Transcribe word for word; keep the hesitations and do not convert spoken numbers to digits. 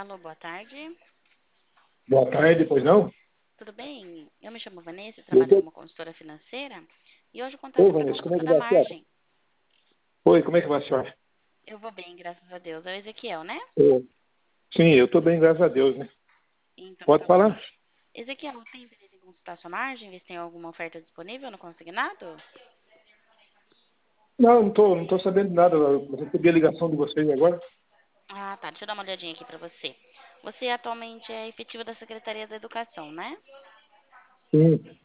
Alô, boa tarde. Boa tarde, pois não? Tudo bem? Eu me chamo Vanessa, eu Eu trabalho tô... como consultora financeira e hoje o contato Ô, é para Vanessa, como é consulta que da vai a senhora? margem. Oi, como é que vai a senhora? Eu vou bem, graças a Deus. É o Ezequiel, né? Ô, sim, eu estou bem, graças a Deus, né? Então Pode tá bom. falar? Ezequiel, tem interesse em consultar sua margem, ver se tem alguma oferta disponível no consignado? Não, não estou não tô sabendo de nada. Eu recebi a ligação de vocês agora. Ah, tá. Deixa eu dar uma olhadinha aqui para você. Você atualmente é efetivo da Secretaria da Educação, né? Sim.